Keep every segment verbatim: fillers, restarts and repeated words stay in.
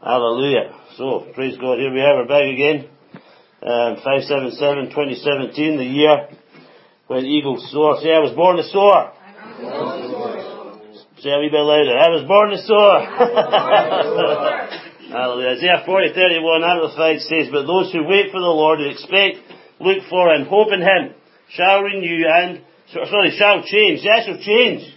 Hallelujah. So, praise God, here we are, we're back again. Um, five seven seven twenty seventeen, the year when eagles soar. Say, I was born to soar. Say a wee bit louder. I was born to soar. Hallelujah. Isaiah forty thirty-one, Amplified says, but those who wait for the Lord, who expect, look for and hope in Him, shall renew and, sorry, shall change. Yes, shall change.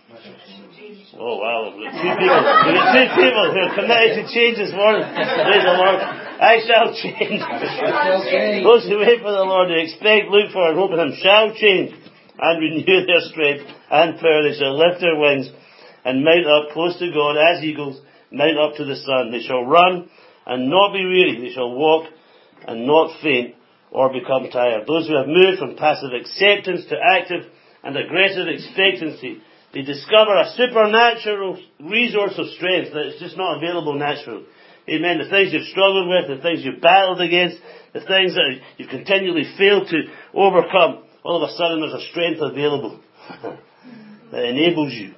Oh wow, two people, two people who are committed to change this morning. Praise the Lord. I shall change. Those who wait for the Lord, who expect, look for and hope in Him, shall change and renew their strength and power. They shall lift their wings and mount up close to God as eagles mount up to the sun. They shall run and not be weary. They shall walk and not faint or become tired. Those who have moved from passive acceptance to active and aggressive expectancy, they discover a supernatural resource of strength that is just not available naturally. Amen. The things you've struggled with, the things you've battled against, the things that you've continually failed to overcome, all of a sudden there's a strength available that enables you.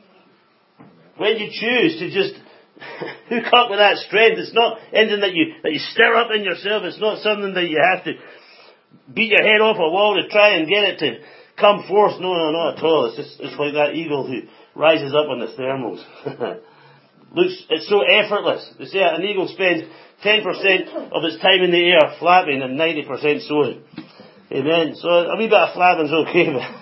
When you choose to just hook up with that strength, it's not anything that you that you stir up in yourself. It's not something that you have to beat your head off a wall to try and get it to come forth. No, no, not at all. It's just it's like that eagle who rises up on the thermals. Looks, it's so effortless. They say an eagle spends ten percent of its time in the air flapping and ninety percent soaring. Amen. So a wee bit of flapping's okay,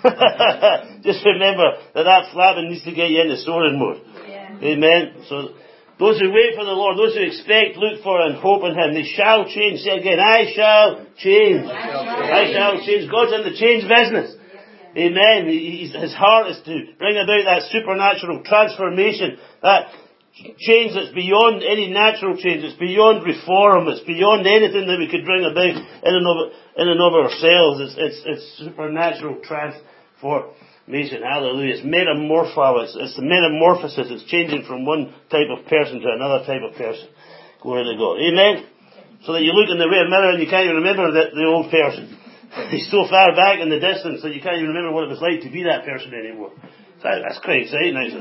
but just remember that that flapping needs to get you into soaring mode. Yeah. Amen. So those who wait for the Lord, those who expect, look for and hope in Him, they shall change. Say again, I shall change. I shall change. I shall change. God's in the change business. Amen. He's, his heart is to bring about that supernatural transformation, that change that's beyond any natural change. It's beyond reform. It's beyond anything that we could bring about in and of, in and of ourselves. It's, it's, it's supernatural transformation. Hallelujah. It's metamorpho. It's, it's the metamorphosis. It's changing from one type of person to another type of person. Glory to God. Amen. So that you look in the rear mirror and you can't even remember the, the old person. He's so far back in the distance that you can't even remember what it was like to be that person anymore. So that's quite exciting, isn't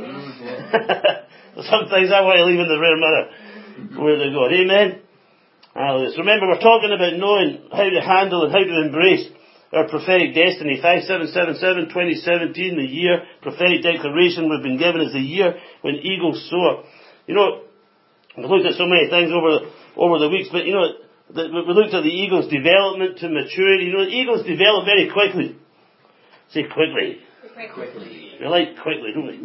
it? Sometimes I want to leave in the rear mirror. Glory to God. Amen. Hallelujah. So remember, we're talking about knowing how to handle and how to embrace our prophetic destiny. five seven seven seven twenty seventeen, the year prophetic declaration we've been given is the year when eagles soar. You know, we've looked at so many things over the, over the weeks, but you know, the, we looked at the eagle's development to maturity. You know, the eagles develop very quickly. Say quickly. Quickly. We like quickly, don't we?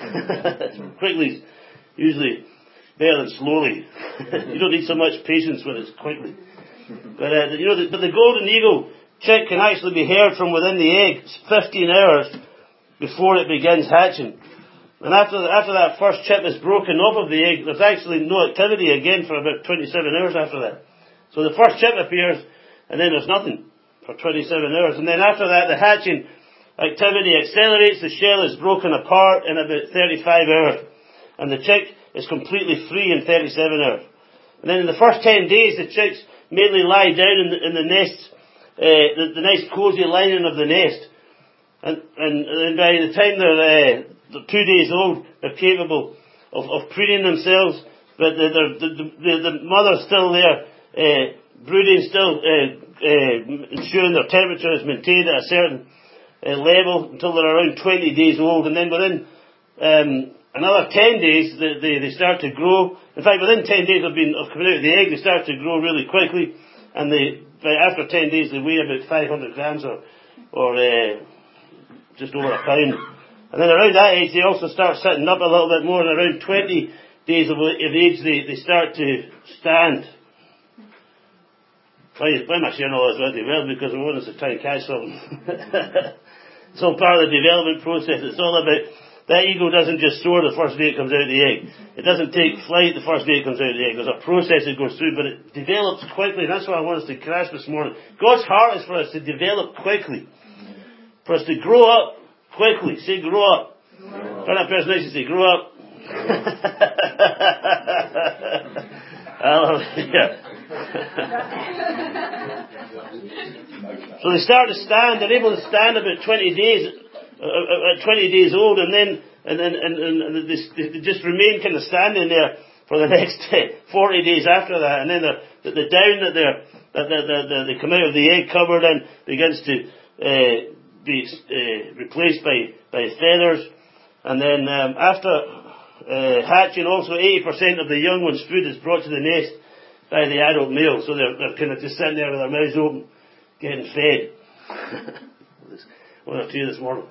Quickly's usually better than slowly. You don't need so much patience when it's quickly. But uh, you know, the, but the golden eagle chick can actually be heard from within the egg fifteen hours before it begins hatching. And after the, after that first chip is broken off of the egg, there's actually no activity again for about twenty-seven hours after that. So the first chip appears, and then there's nothing for twenty-seven hours. And then after that, the hatching activity accelerates. The shell is broken apart in about thirty-five hours. And the chick is completely free in thirty-seven hours. And then in the first ten days, the chicks mainly lie down in the, in the nest, uh, the, the nice cozy lining of the nest. And, and, and by the time they're, uh, they're two days old, they're capable of, of preening themselves. But the, the, the, the, the mother's still there, uh, brooding, still uh, uh, ensuring their temperature is maintained at a certain uh, level until they're around twenty days old. And then within um, another ten days, they, they, they start to grow. In fact, within ten days of being of coming out of the egg, they start to grow really quickly. And they, after ten days, they weigh about five hundred grams or, or uh, just over a pound. And then around that age, they also start sitting up a little bit more. And around twenty days of, of age, they, they start to stand. Why, why am I sharing all this with you? Well, because I want us to try and catch something. It's all part of the development process. It's all about, that eagle doesn't just soar the first day it comes out of the egg. It doesn't take flight the first day it comes out of the egg. There's a process it goes through, but it develops quickly. And that's what I want us to grasp this morning. God's heart is for us to develop quickly. For us to grow up quickly. Say grow up. Turn that person next to say grow up. Hallelujah. So they start to stand. They're able to stand about twenty days, uh, at twenty days old, and then and then and, and, and they, they just remain kind of standing there for the next forty days after that, and then the, the, the down that they're, that the, the, the, they come out of the egg covered in begins to uh, be uh, replaced by, by feathers, and then um, after uh, hatching, also eighty percent of the young one's food is brought to the nest by the adult male, so they're, they're kind of just sitting there with their mouths open, getting fed. One or two this morning.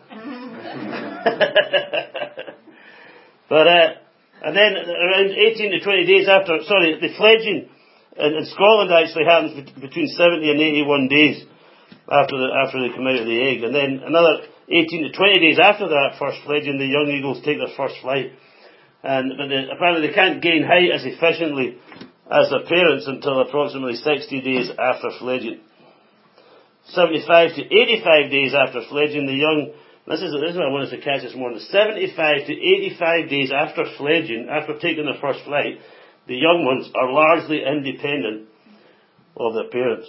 But, uh, and then around eighteen to twenty days after, sorry, the fledging in, in Scotland actually happens between seventy and eighty-one days after the, after they come out of the egg. And then another eighteen to twenty days after that first fledging, the young eagles take their first flight. And, but they, apparently they can't gain height as efficiently as their parents until approximately sixty days after fledging. seventy-five to eighty-five days after fledging, the young, this is, this is what I want us to catch this morning, seventy-five to eighty-five days after fledging, after taking their first flight, the young ones are largely independent of their parents.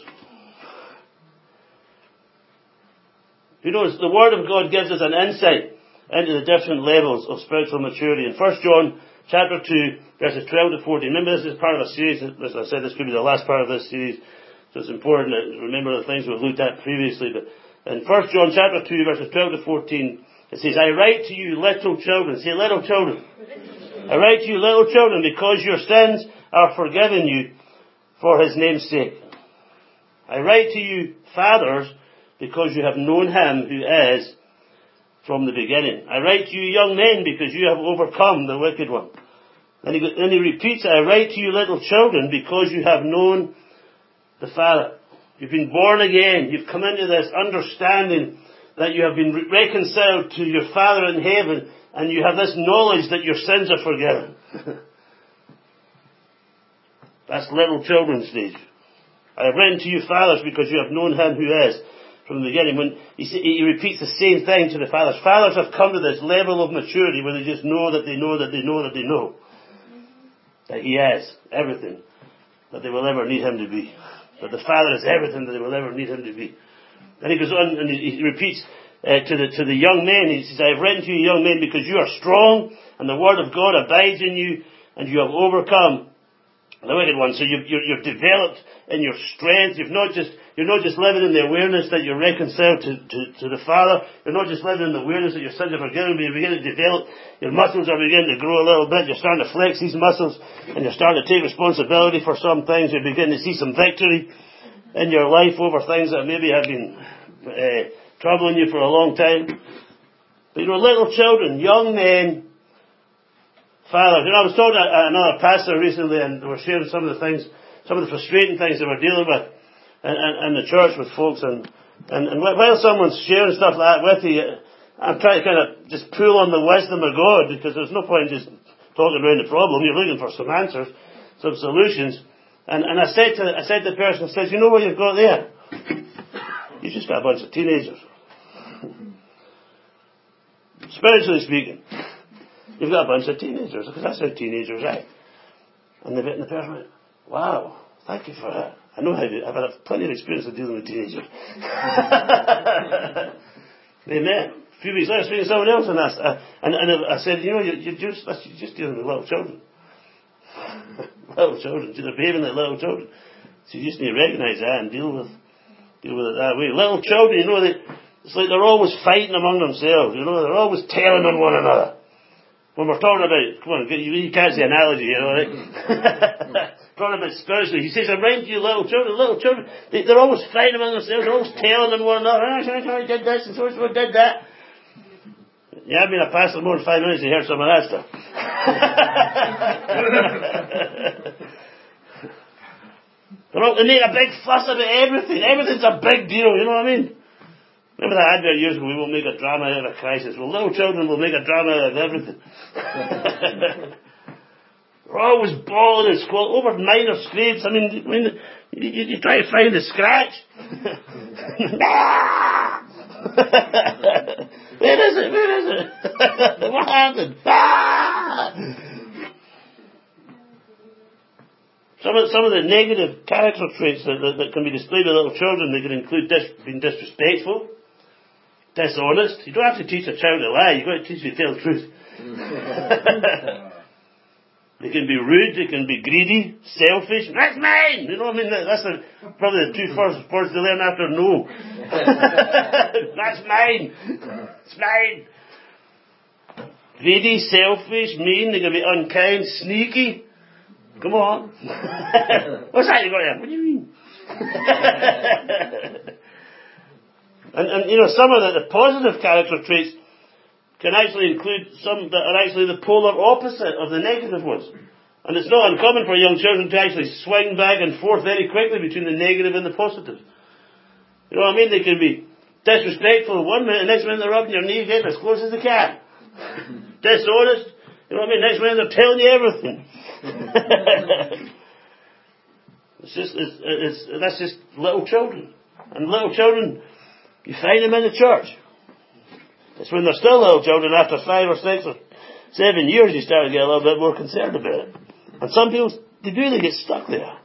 You notice the Word of God gives us an insight into the different levels of spiritual maturity. In First John chapter two, verses twelve to fourteen. Remember, this is part of a series. As I said, this could be the last part of this series. So it's important to remember the things we've looked at previously. But in First John chapter two, verses twelve to fourteen, it says, I write to you little children. Say, little children. I write to you little children because your sins are forgiven you for his name's sake. I write to you fathers because you have known him who is from the beginning. I write to you young men because you have overcome the wicked one. And he, and he repeats, I write to you little children because you have known the Father. You've been born again. You've come into this understanding that you have been re- reconciled to your Father in heaven, and you have this knowledge that your sins are forgiven. That's little children's stage. I have written to you fathers because you have known him who is from the beginning. When he, he repeats the same thing to the fathers. Fathers have come to this level of maturity where they just know that they know that they know that they know that he is everything that they will ever need him to be. That the Father is everything that they will ever need him to be. And he goes on and he, he repeats uh, to the to the young men. He says, I have written to you young men because you are strong and the word of God abides in you and you have overcome the wicked one. So you've, you're, you're developed in your strength. You've not just, you're not just living in the awareness that you're reconciled to, to, to the Father. You're not just living in the awareness that your sins are forgiven, but you're beginning to develop. Your muscles are beginning to grow a little bit. You're starting to flex these muscles and you're starting to take responsibility for some things. You're beginning to see some victory in your life over things that maybe have been uh, troubling you for a long time. But you know, little children, young men, fathers. You know, I was talking to another pastor recently, and they were sharing some of the things, some of the frustrating things they were dealing with in, in, in the church with folks. And, and, and while someone's sharing stuff like that with you, I'm trying to kind of just pull on the wisdom of God, because there's no point in just talking around the problem. You're looking for some answers, some solutions. And, and I said to I said to the person, I said, you know what you've got there? You just got a bunch of teenagers. Spiritually speaking. You've got a bunch of teenagers, because that's how teenagers act. And the, and the person went, wow, thank you for that. I know how to, I've had plenty of experience of dealing with teenagers. Amen. A few weeks later, I was speaking to someone else, and I, uh, and, and I said, you know, you're, you're, just, you're just dealing with little children. Little children. They're behaving like little children. So you just need to recognize that and deal with, deal with it that way. Little children, you know, they, it's like they're always fighting among themselves, you know, they're always telling on one another. When we're talking about, come on, you, you can't say analogy, you know, right? Talking about spiritually. He says, I'm writing to you little children, little children, they, they're always fighting among themselves, they're always telling on one another, oh, so I did this and so and so did that. Yeah, I've been a pastor more than five minutes to hear some of that stuff. They're all, they make a big fuss about everything. Everything's a big deal, you know what I mean? Remember that advert years ago, we won't make a drama out of a crisis. Well, little children will make a drama out of everything. They're always bawling and squalling over minor scrapes. I mean, I mean you, you, you try to find a scratch. Where is it? Where is it? What happened? Some of, some of the negative character traits that, that, that can be displayed by little children, they can include dis, being disrespectful, dishonest. You don't have to teach a child to lie, you've got to teach them to tell the truth. They can be rude, they can be greedy, selfish. That's mine! You know what I mean? That's a, probably the two first words to learn after no. That's mine! It's mine! Greedy, selfish, mean, they can be unkind, sneaky. Come on. What's that you got there? What do you mean? and, and, you know, some of the, the positive character traits can actually include some that are actually the polar opposite of the negative ones. And it's not uncommon for young children to actually swing back and forth very quickly between the negative and the positive. You know what I mean? They can be disrespectful one minute, and next minute they're rubbing your knee, getting as close as they can. Dishonest, you know what I mean? Next minute they're telling you everything. It's just, it's, it's, that's just little children. And little children, you find them in the church. It's when they're still little children, after five or six or seven years, you start to get a little bit more concerned about it. And some people, they do, they get stuck there.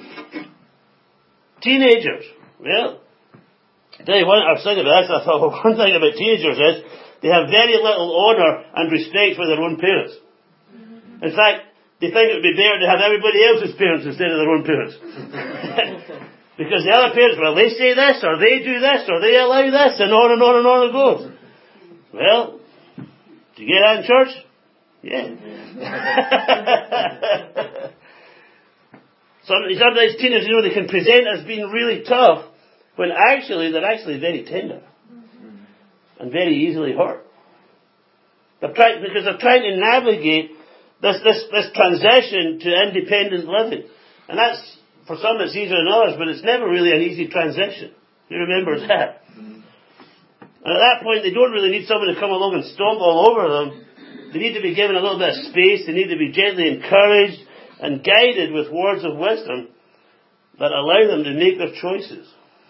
Teenagers, well, I tell you one, I was thinking about this, I thought, well, one thing about teenagers is, they have very little honour and respect for their own parents. In fact, they think it would be better to have everybody else's parents instead of their own parents. Because the other parents, well, they say this, or they do this, or they allow this, and on and on and on it goes. Well, do you get that in church? Yeah. Sometimes teenagers, you know, they can present as being really tough, when actually they're actually very tender. And very easily hurt. They're trying, because they're trying to navigate this, this, this transition to independent living. And that's, for some it's easier than others, but it's never really an easy transition. Who remembers that? And at that point, they don't really need someone to come along and stomp all over them. They need to be given a little bit of space. They need to be gently encouraged and guided with words of wisdom that allow them to make their choices.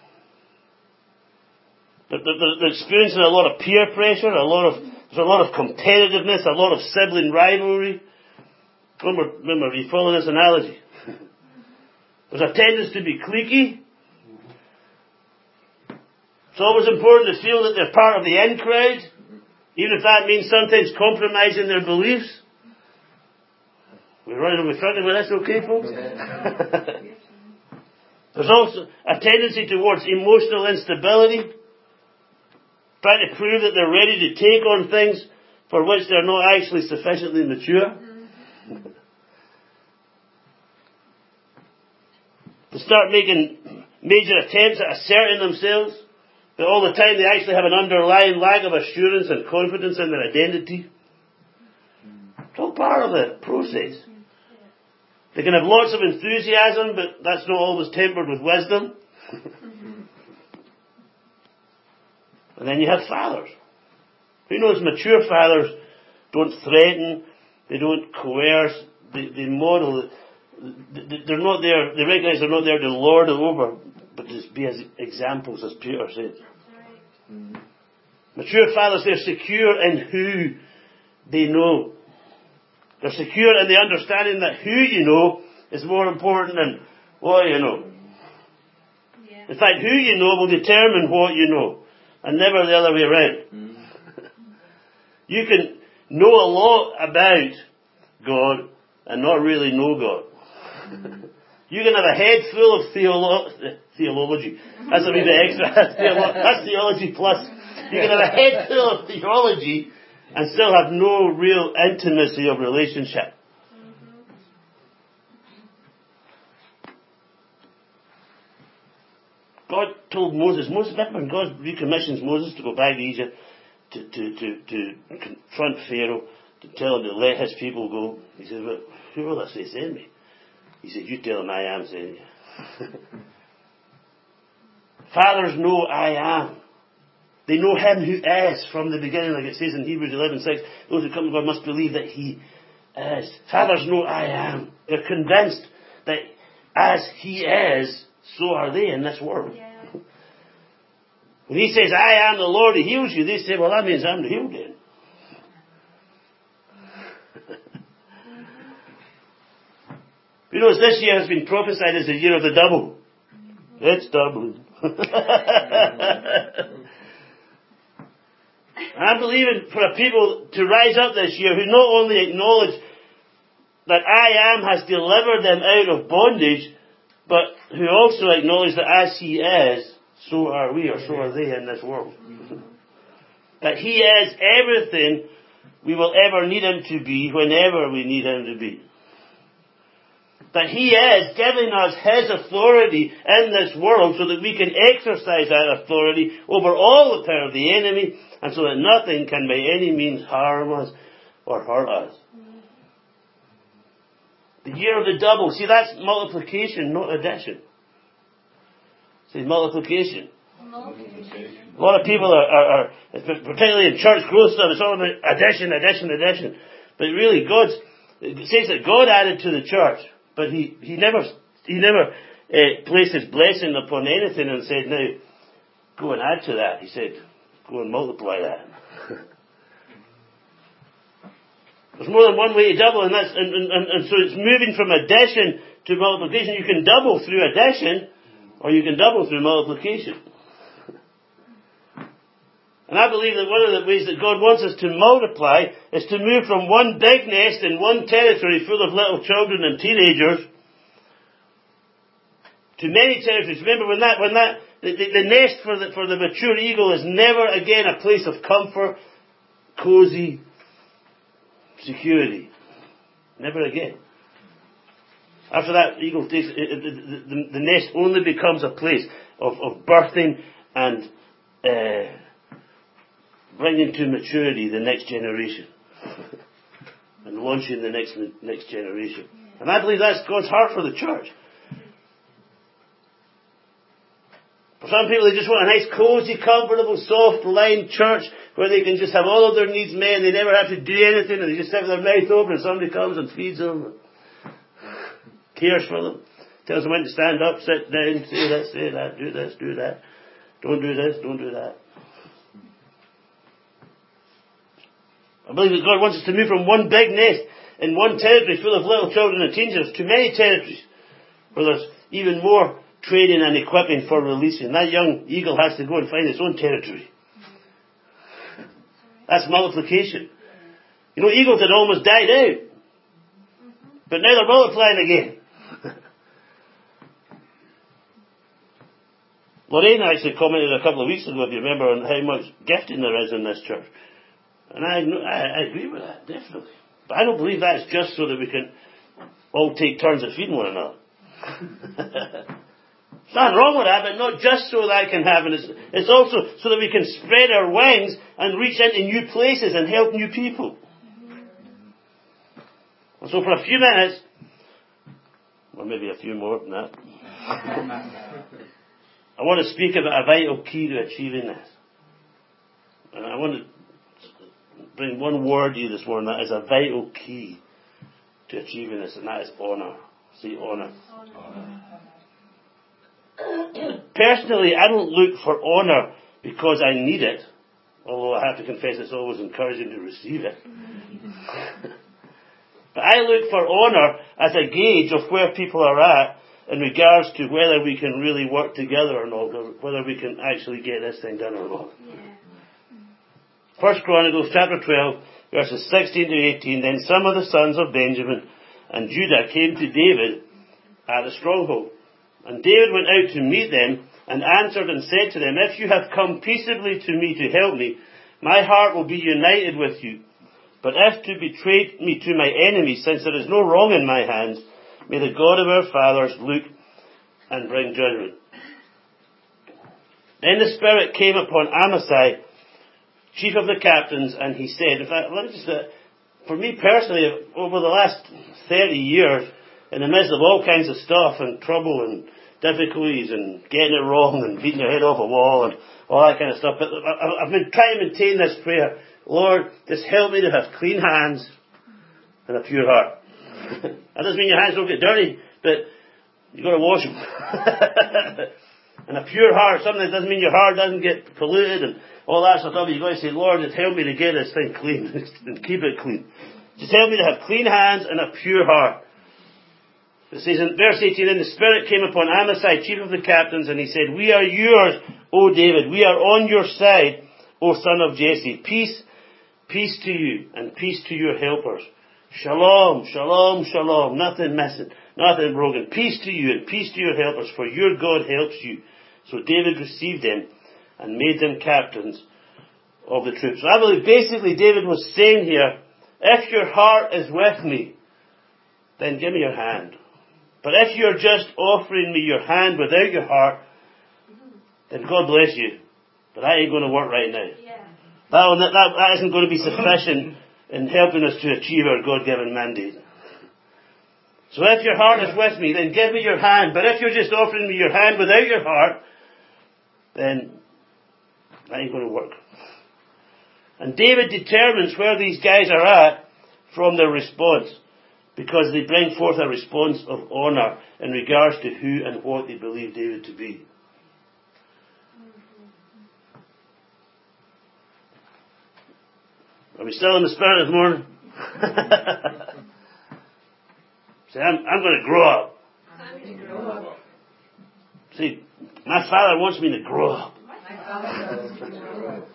They're, they're, they're experiencing a lot of peer pressure, a lot of, there's a lot of competitiveness, a lot of sibling rivalry. Remember, remember, are you following this analogy? There's a tendency to be cliquey. It's always important to feel that they're part of the in crowd, even if that means sometimes compromising their beliefs. We're running away front with this, okay, folks? There's also a tendency towards emotional instability, trying to prove that they're ready to take on things for which they're not actually sufficiently mature. They start making major attempts at asserting themselves, but all the time they actually have an underlying lack of assurance and confidence in their identity. It's all part of the process. They can have lots of enthusiasm, but that's not always tempered with wisdom. And then you have fathers. Who knows, mature fathers don't threaten, they don't coerce, they, they model, they're not there, they recognize they're not there to lord it over, but just be as examples, as Peter said. Mm-hmm. Mature fathers, they're secure in who they know. They're secure in the understanding that who you know is more important than what you know. Yeah. In fact, who you know will determine what you know, and never the other way around. Mm-hmm. You can know a lot about God and not really know God. Mm-hmm. You can have a head full of theolo- theology. That's a wee bit extra. That's, theolo- that's theology plus. You can have a head full of theology and still have no real intimacy of relationship. God told Moses, Moses, when God recommissions Moses to go back to Egypt, to, to, to, to confront Pharaoh, to tell him to let his people go, he said, well, who will I say send me? He said, you tell him I am sending you. Fathers know I am. They know him who is from the beginning, like it says in Hebrews eleven six. Those who come to God must believe that he is. Fathers know I am. They're convinced that as he is, so are they in this world. Yeah. When he says, I am the Lord who heals you, they say, well, that means I'm the healed then. You know, this year has been prophesied as the year of the double. It's doubling. And I'm believing for a people to rise up this year who not only acknowledge that I am has delivered them out of bondage, but who also acknowledge that as He is, so are we, or so are they in this world. That He is everything we will ever need Him to be whenever we need Him to be. That He is giving us His authority in this world so that we can exercise that authority over all the power of the enemy, and so that nothing can by any means harm us or hurt us. The year of the double. See, that's multiplication, not addition. See, multiplication. multiplication. A lot of people are, are, are, particularly in church growth stuff, it's all about addition, addition, addition. But really, God's, it says that God added to the church, but He, he never, He never uh, placed His blessing upon anything and said, now, go and add to that. He said, go and multiply that. There's more than one way to double, and that's and, and, and so it's moving from addition to multiplication. You can double through addition, or you can double through multiplication. And I believe that one of the ways that God wants us to multiply is to move from one big nest in one territory full of little children and teenagers to many territories. Remember when that when that the, the, the nest for the for the mature eagle is never again a place of comfort, cozy, security. Never again. After that, the eagle takes, the, the, the nest only becomes a place of, of birthing and uh, bringing to maturity the next generation. And launching the next next generation. And I believe that's God's heart for the church. For some people, they just want a nice, cozy, comfortable, soft-lined church where they can just have all of their needs met and they never have to do anything, and they just have their mouth open and somebody comes and feeds them, cares for them, tells them when to stand up, sit down, say this, say that, do this, do that, don't do this, don't do that. I believe that God wants us to move from one big nest in one territory full of little children and teenagers to many territories where there's even more training and equipping for releasing. That young eagle has to go and find its own territory. That's multiplication. You know, eagles had almost died out. But now they're multiplying again. Lorraine actually commented a couple of weeks ago, if you remember, on how much gifting there is in this church. And I, I, I agree with that, definitely. But I don't believe that is just so that we can all take turns at feeding one another. There's nothing wrong with that, but not just so that can happen. It's, it's also so that we can spread our wings and reach into new places and help new people. And so for a few minutes, or maybe a few more than that, I want to speak about a vital key to achieving this. And I want to bring one word to you this morning that is a vital key to achieving this, and that is honour. See, honour. Personally, I don't look for honour because I need it, although I have to confess it's always encouraging to receive it. But I look for honour as a gauge of where people are at in regards to whether we can really work together or not, or whether we can actually get this thing done or not. First Chronicles chapter twelve, verses sixteen to eighteen. Then some of the sons of Benjamin and Judah came to David at the stronghold. And David went out to meet them and answered and said to them, if you have come peaceably to me to help me, my heart will be united with you. But if to betray me to my enemies, since there is no wrong in my hands, may the God of our fathers look and bring judgment. Then the Spirit came upon Amasai, chief of the captains, and he said, in fact, let me just, uh, for me personally, over the last thirty years, in the midst of all kinds of stuff and trouble and difficulties and getting it wrong and beating your head off a wall and all that kind of stuff, but I've been trying to maintain this prayer. Lord, just help me to have clean hands and a pure heart. That doesn't mean your hands don't get dirty, but you've got to wash them. And a pure heart, something that doesn't mean your heart doesn't get polluted and all that sort of stuff. You've got to say, Lord, just help me to get this thing clean and keep it clean. Just help me to have clean hands and a pure heart. It says in verse eighteen, then the Spirit came upon Amasai, chief of the captains, and he said, we are yours, O David. We are on your side, O son of Jesse. Peace, peace to you, and peace to your helpers. Shalom, shalom, shalom. Nothing missing, nothing broken. Peace to you and peace to your helpers, for your God helps you. So David received them and made them captains of the troops. So I believe basically David was saying here, if your heart is with me, then give me your hand. But if you're just offering me your hand without your heart, then God bless you. But that ain't going to work right now. Yeah. That, that, that isn't going to be sufficient in helping us to achieve our God-given mandate. So if your heart is with me, then give me your hand. But if you're just offering me your hand without your heart, then that ain't going to work. And David determines where these guys are at from their response, because they bring forth a response of honour in regards to who and what they believe David to be. Are we still in the spirit this morning? See, I'm, I'm going to grow up. I'm going to grow up. See, my father wants me to grow up. My father wants me to grow up.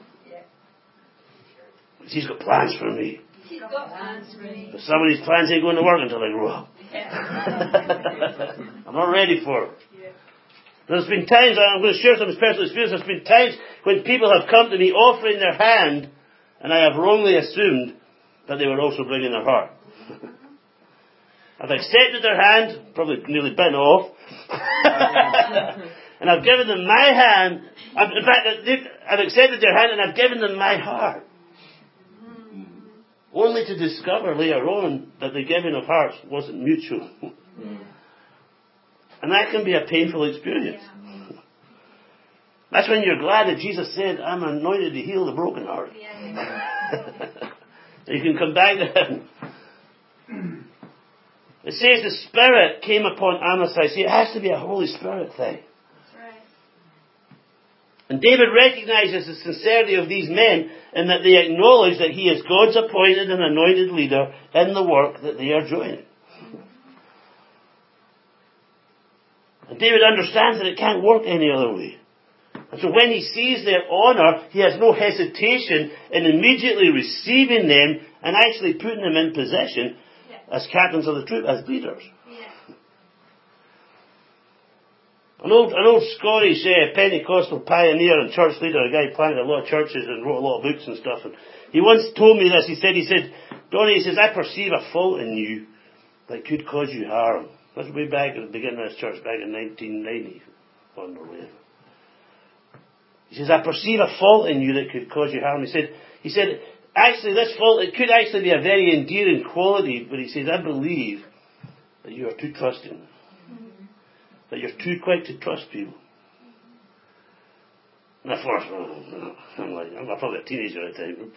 He's got plans for me. He's got plans for me. But some of these plans ain't going to work until I grow up. Yeah. I'm not ready for it. Yeah. There's been times, I'm going to share some personal experience, there's been times when people have come to me offering their hand, and I have wrongly assumed that they were also bringing their heart. I've accepted their hand, probably nearly bitten off, and I've given them my hand. I've, in fact, I've accepted their hand and I've given them my heart. Only to discover later on that the giving of hearts wasn't mutual. And that can be a painful experience. That's when you're glad that Jesus said, I'm anointed to heal the broken heart. You can come back to Him. It says the Spirit came upon Amasai. See, it has to be a Holy Spirit thing. That's right. And David recognizes the sincerity of these men and that they acknowledge that he is God's appointed and anointed leader in the work that they are doing. And David understands that it can't work any other way. And so when he sees their honour, he has no hesitation in immediately receiving them and actually putting them in possession as captains of the troop, as leaders. Yeah. An old, an old Scottish uh, Pentecostal pioneer and church leader, a guy who planted a lot of churches and wrote a lot of books and stuff. And he once told me this. He said, he said, Donnie, he says, I perceive a fault in you that could cause you harm. That's way back at the beginning of this church, back in nineteen ninety, one or whatever. He says, I perceive a fault in you that could cause you harm. He said, he said, actually, this fault, it could actually be a very endearing quality, but he says, I believe that you are too trusting. Mm-hmm. That you're too quick to trust people. And at first, oh, I'm like, I'm probably a teenager at the time.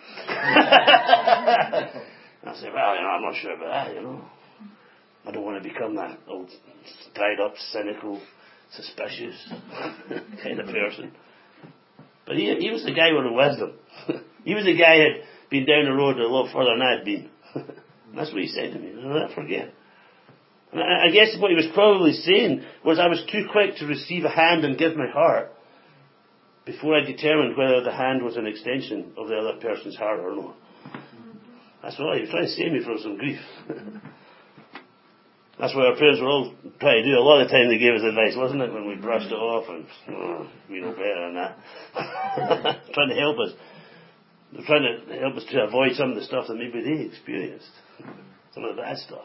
I said, well, you know, I'm not sure about that, you know. I don't want to become that old, tied up, cynical, suspicious kind of person. But he, he was the guy with the wisdom. He was the guy who had been down the road a lot further than I had been. That's what he said to me. I'll never forget. And I, I guess what he was probably saying was I was too quick to receive a hand and give my heart before I determined whether the hand was an extension of the other person's heart or not. That's what he was trying to save me from some grief. That's what our parents were all trying to do. A lot of the time they gave us advice, wasn't it? When we brushed it off and, oh, we know better than that. Trying to help us. They're trying to help us to avoid some of the stuff that maybe they experienced. Some of the bad stuff.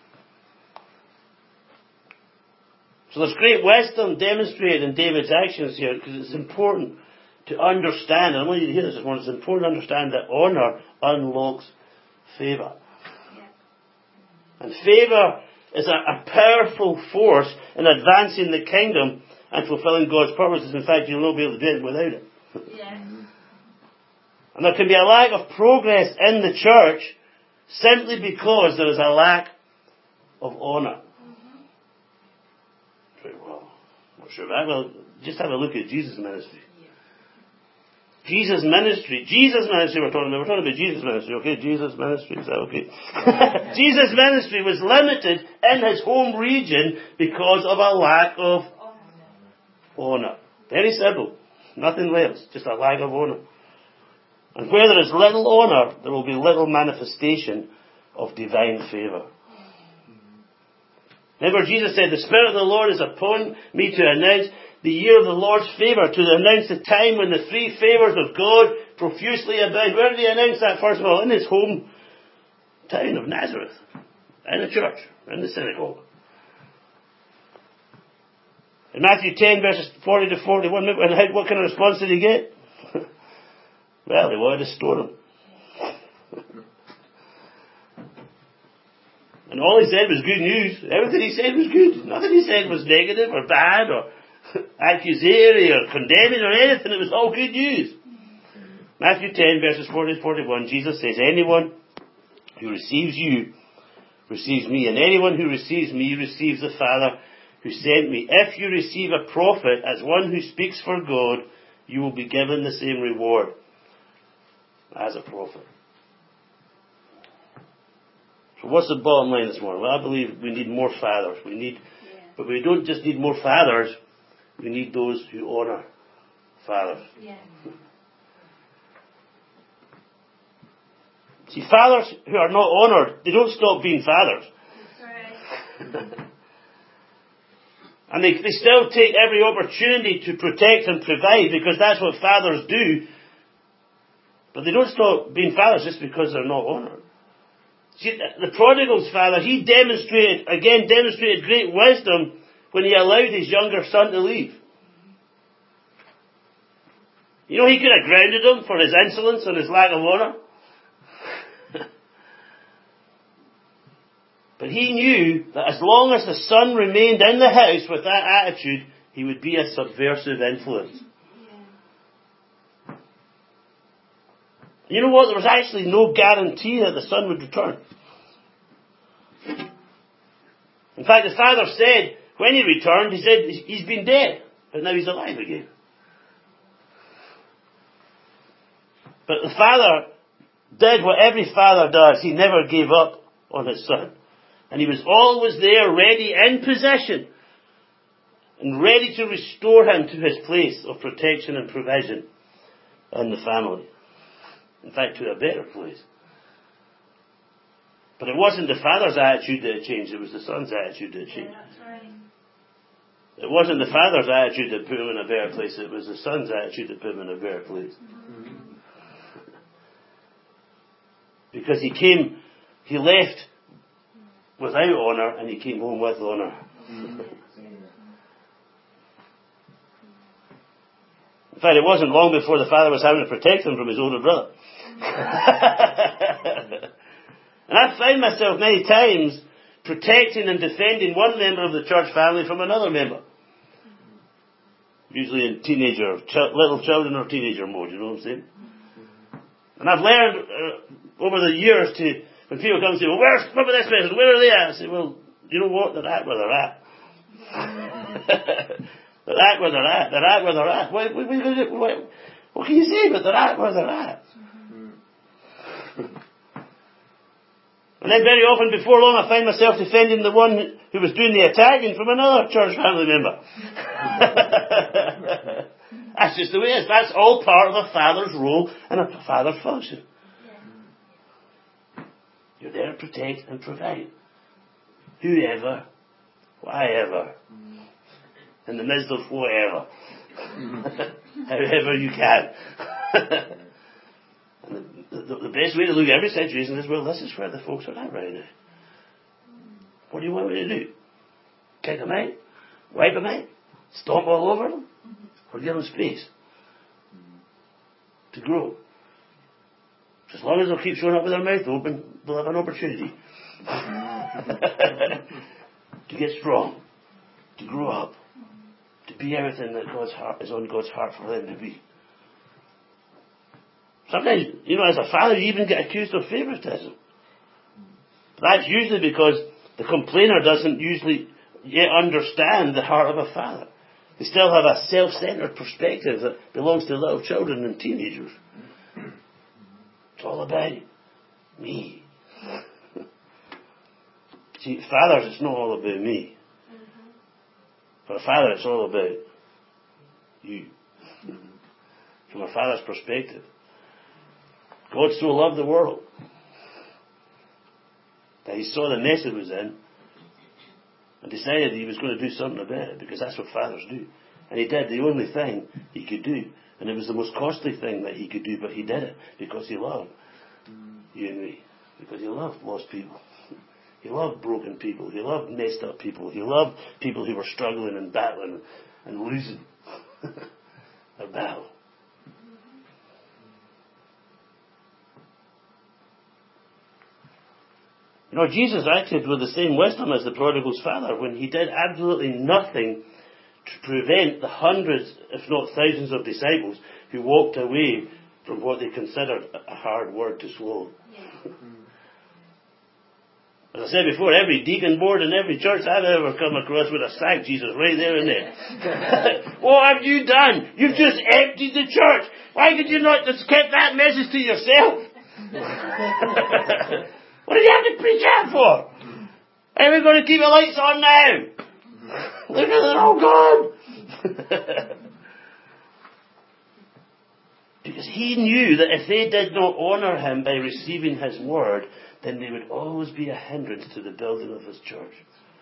So there's great wisdom demonstrated in David's actions here, because it's important to understand, and I want you to hear this this morning, it's important to understand that honour unlocks favour. And favour is a, a powerful force in advancing the kingdom and fulfilling God's purposes. In fact, you'll not be able to do it without it. Yeah. And there can be a lack of progress in the church simply because there is a lack of honour. Mm-hmm. Very well. Not sure about that. Well, just have a look at Jesus' ministry. Jesus' ministry, Jesus' ministry we're talking about, we're talking about Jesus' ministry, okay? Jesus' ministry, is that okay? Jesus' ministry was limited in his home region because of a lack of honour. Very simple. Nothing else, just a lack of honour. And where there is little honour, there will be little manifestation of divine favour. Remember, Jesus said, the Spirit of the Lord is upon me to announce the year of the Lord's favour, to announce the time when the three favours of God profusely abound. Where did he announce that first of all? In his home town of Nazareth. In the church. In the synagogue. In Matthew ten, verses forty to forty-one, what kind of response did he get? Well, they wanted to stone him. And all he said was good news. Everything he said was good. Nothing he said was negative or bad or accusatory or condemning or anything. It was all good news. Matthew ten, verses forty to forty-one, Jesus says, anyone who receives you receives me, and anyone who receives me receives the Father who sent me. If you receive a prophet as one who speaks for God, you will be given the same reward as a prophet. So what's the bottom line this morning? Well, I believe we need more fathers. We need, yeah. But we don't just need more fathers. We need those who honour fathers. Yeah. See, fathers who are not honoured, they don't stop being fathers. That's right. And they, they still take every opportunity to protect and provide, because that's what fathers do. But they don't stop being fathers just because they're not honoured. See, the prodigal's father, he demonstrated, again, demonstrated great wisdom when he allowed his younger son to leave. You know, he could have grounded him for his insolence and his lack of honour. But he knew that as long as the son remained in the house with that attitude, he would be a subversive influence. Yeah. You know what? There was actually no guarantee that the son would return. In fact, the father said, when he returned, he said, he's been dead, but now he's alive again. But the father did what every father does. He never gave up on his son. And he was always there, ready, in possession, and ready to restore him to his place of protection and provision in the family. In fact, to a better place. But it wasn't the father's attitude that had changed, it was the son's attitude that changed. Yeah, that's right. It wasn't the father's attitude that put him in a better place, it was the son's attitude that put him in a better place. Mm-hmm. Because he came, he left without honour, and he came home with honour. Mm-hmm. In fact, it wasn't long before the father was having to protect him from his older brother. And I've found myself many times protecting and defending one member of the church family from another member. Usually in teenager, ch- little children or teenager mode, you know what I'm saying? And I've learned uh, over the years to, when people come and say, well, where's, remember this person, where are they at? I say, well, you know what? They're at where they're at. They're at where they're at. They're at where they're at. What, what, what, what, what can you say? But they're at where they're at. And then very often before long I find myself defending the one who was doing the attacking from another church family member. That's just the way it is. That's all part of a father's role and a father's function. You're there to protect and provide. Whoever, whatever, in the midst of whatever, however you can. And the, the, the best way to look at every situation is, well, this is where the folks are at right now. What do you want me to do? Kick them out? Wipe them out? Stomp all over them? Or give them space to grow? As long as they'll keep showing up with their mouth open, they'll have an opportunity to get strong, to grow up, to be everything that God's heart is on God's heart for them to be. Sometimes, you know, as a father, you even get accused of favoritism. That's usually because the complainer doesn't usually yet understand the heart of a father. They still have a self-centered perspective that belongs to little children and teenagers. It's all about me. See, fathers, it's not all about me. For a father, it's all about you. From a father's perspective. God so loved the world that he saw the mess it was in and decided he was going to do something about it, because that's what fathers do. And he did the only thing he could do. And it was the most costly thing that he could do, but he did it because he loved you and me. Because he loved lost people. He loved broken people. He loved messed up people. He loved people who were struggling and battling and losing their battle. You know, Jesus acted with the same wisdom as the prodigal's father when he did absolutely nothing to prevent the hundreds, if not thousands of disciples who walked away from what they considered a hard word to swallow. Yeah. As I said before, every deacon board in every church I've ever come across would have sacked Jesus right there and there. What have you done? You've just emptied the church. Why could you not just keep that message to yourself? What did you have to preach that for? Are we going to keep the lights on now? Look at it, oh God! Because he knew that if they did not honour him by receiving his word, then they would always be a hindrance to the building of his church.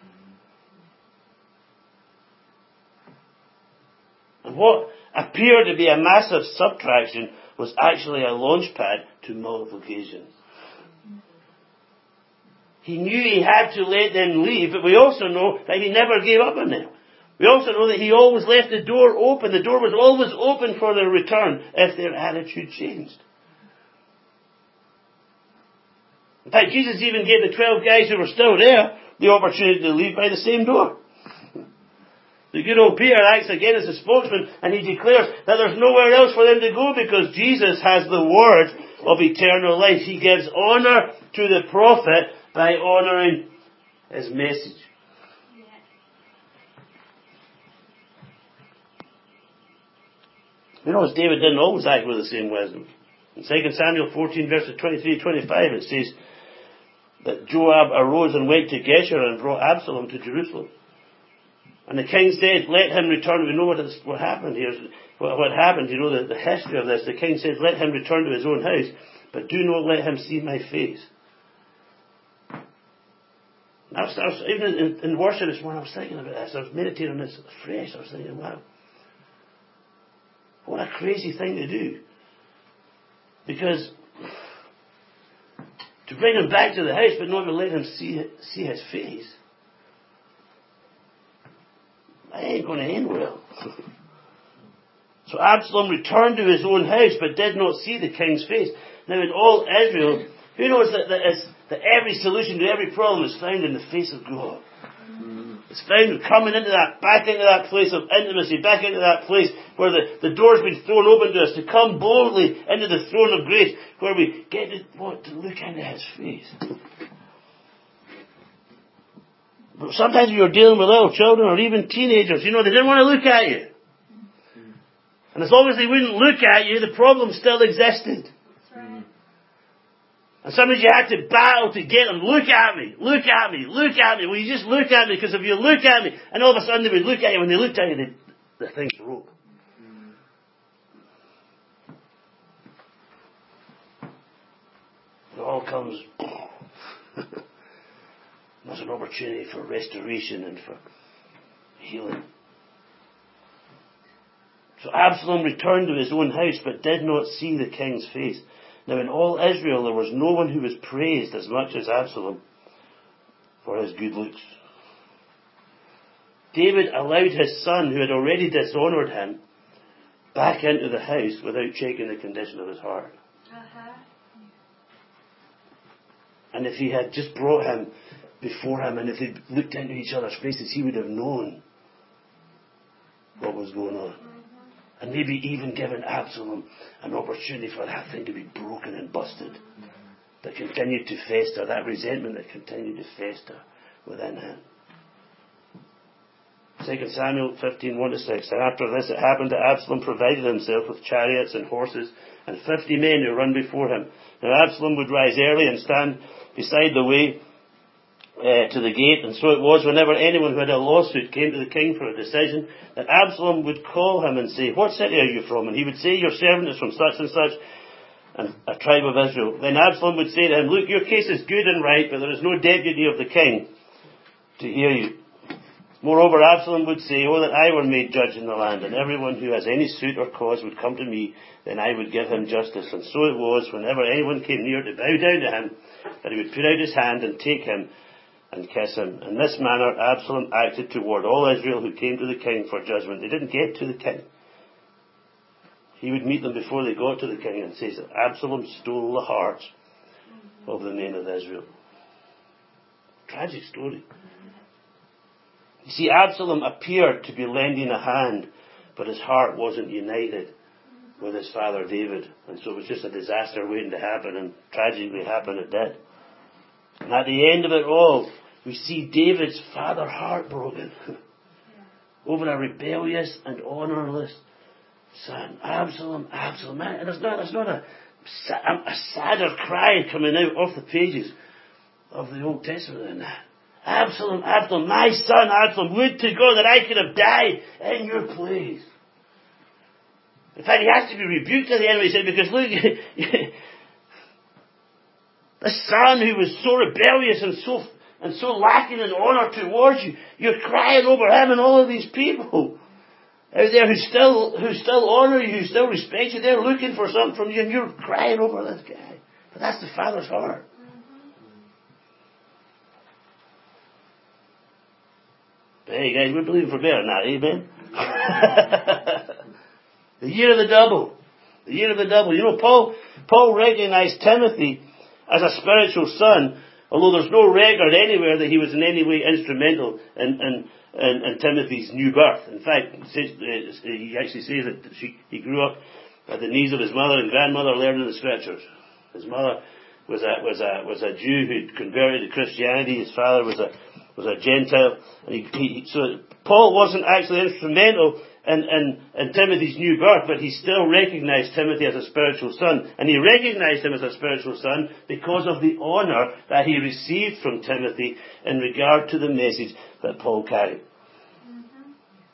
And what appeared to be a massive subtraction was actually a launch pad to multiplication. He knew he had to let them leave, but we also know that he never gave up on them. We also know that he always left the door open. The door was always open for their return if their attitude changed. In fact, Jesus even gave the twelve guys who were still there the opportunity to leave by the same door. The good old Peter acts again as a spokesman, and he declares that there's nowhere else for them to go because Jesus has the word of eternal life. He gives honour to the prophet by honouring his message. You know, David didn't always act with the same wisdom. In Second Samuel fourteen, verses twenty-three to twenty-five, it says that Joab arose and went to Geshur and brought Absalom to Jerusalem. And the king said, let him return. We know what, is, what happened here. What, what happened, you know, the, the history of this. The king says, let him return to his own house, but do not let him see my face. I was, I was, even in, in worship this morning, I was thinking about this. I was meditating on this fresh. I was thinking, wow, what a crazy thing to do. Because to bring him back to the house, but not to let him see see his face, that ain't going to end well. So Absalom returned to his own house, but did not see the king's face. Now in all Israel, who knows that, that, is, that every solution to every problem is found in the face of God? It's found coming into that, back into that place of intimacy, back into that place where the, the door's been thrown open to us, to come boldly into the throne of grace, where we get to, what, to look into his face. But sometimes you're dealing with little children or even teenagers, you know, they didn't want to look at you. And as long as they wouldn't look at you, the problem still existed. And sometimes you have to battle to get them. Look at me, look at me, look at me. Well, you just look at me, because if you look at me, and all of a sudden they would look at you, when they looked at you, they, the thing broke. It all comes. There's an opportunity for restoration and for healing. So Absalom returned to his own house, but did not see the king's face. Now in all Israel there was no one who was praised as much as Absalom for his good looks. David allowed his son, who had already dishonoured him, back into the house without checking the condition of his heart. Uh-huh. And if he had just brought him before him, and if they looked into each other's faces, he would have known what was going on. And maybe even given Absalom an opportunity for that thing to be broken and busted, that continued to fester, that resentment that continued to fester within him. Second Samuel fifteen, one to six. And after this it happened that Absalom provided himself with chariots and horses and fifty men who run before him. Now Absalom would rise early and stand beside the way Uh, to the gate, and so it was whenever anyone who had a lawsuit came to the king for a decision, that Absalom would call him and say, what city are you from? And he would say, your servant is from such and such. and a tribe of Israel. Then Absalom would say to him, look, your case is good and right, but there is no deputy of the king to hear you. Moreover, Absalom would say, oh, that I were made judge in the land, and everyone who has any suit or cause would come to me, then I would give him justice. And so it was, whenever anyone came near to bow down to him, that he would put out his hand and take him and kiss him. In this manner, Absalom acted toward all Israel who came to the king for judgment. They didn't get to the king. He would meet them before they got to the king and says that Absalom stole the hearts of the men of Israel. Tragic story. You see, Absalom appeared to be lending a hand, but his heart wasn't united with his father David. And so it was just a disaster waiting to happen, and tragically happened it did. And at the end of it all, we see David's father heartbroken over a rebellious and honourless son. Absalom, Absalom. And there's not, there's not a, a sadder cry coming out off the pages of the Old Testament than that. Absalom, Absalom, my son Absalom, would to God that I could have died in your place. In fact, he has to be rebuked at the end. He said, because look, the son who was so rebellious and so and so lacking in honour towards you, you're crying over him and all of these people out there who still who still honour you, who still respect you. They're looking for something from you, and you're crying over this guy. But that's the father's heart. Hey guys, we're believing for better than that, amen? The year of the double. The year of the double. You know, Paul Paul recognized Timothy as a spiritual son, although there's no record anywhere that he was in any way instrumental in, in, in, in Timothy's new birth. In fact, he actually says that she, he grew up at the knees of his mother and grandmother learning the scriptures. His mother was a was a was a Jew who'd converted to Christianity. His father was a was a Gentile, and he, he, so Paul wasn't actually instrumental in, in, in Timothy's new birth, but he still recognized Timothy as a spiritual son, and he recognized him as a spiritual son because of the honor that he received from Timothy in regard to the message that Paul carried. Mm-hmm.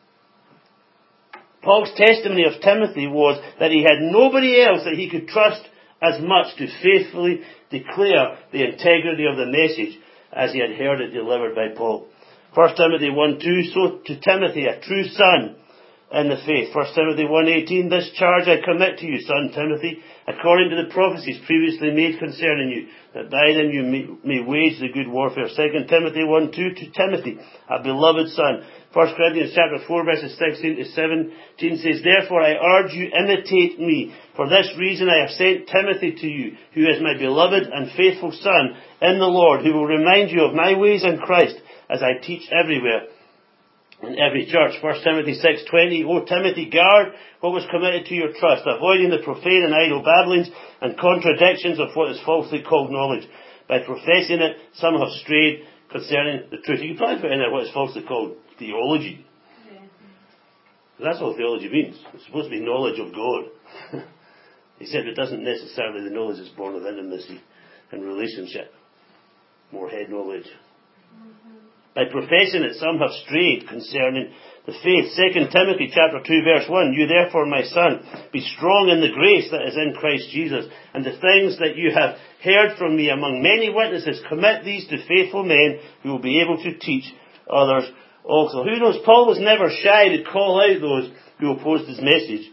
Paul's testimony of Timothy was that he had nobody else that he could trust as much to faithfully declare the integrity of the message as he had heard it delivered by Paul. First Timothy one two, so to Timothy, a true son in the faith. First Timothy one eighteen, this charge I commit to you, son Timothy, according to the prophecies previously made concerning you, that by them you may, may wage the good warfare. Second Timothy one two, to Timothy, a beloved son. First Corinthians chapter four, verses sixteen to seventeen says, therefore I urge you, imitate me. For this reason I have sent Timothy to you, who is my beloved and faithful son in the Lord, who will remind you of my ways in Christ, as I teach everywhere in every church. First Timothy six twenty, O Timothy, guard what was committed to your trust, avoiding the profane and idle babblings and contradictions of what is falsely called knowledge. By professing it, some have strayed concerning the truth. You can probably put in there what is falsely called theology. Yeah. That's what theology means. It's supposed to be knowledge of God. Except it doesn't necessarily, the knowledge is born of intimacy and relationship. More head knowledge. Mm-hmm. By professing it, some have strayed concerning the faith. Second Timothy chapter two verse one, you therefore, my son, be strong in the grace that is in Christ Jesus, and the things that you have heard from me among many witnesses, commit these to faithful men who will be able to teach others also. Who knows, Paul was never shy to call out those who opposed his message.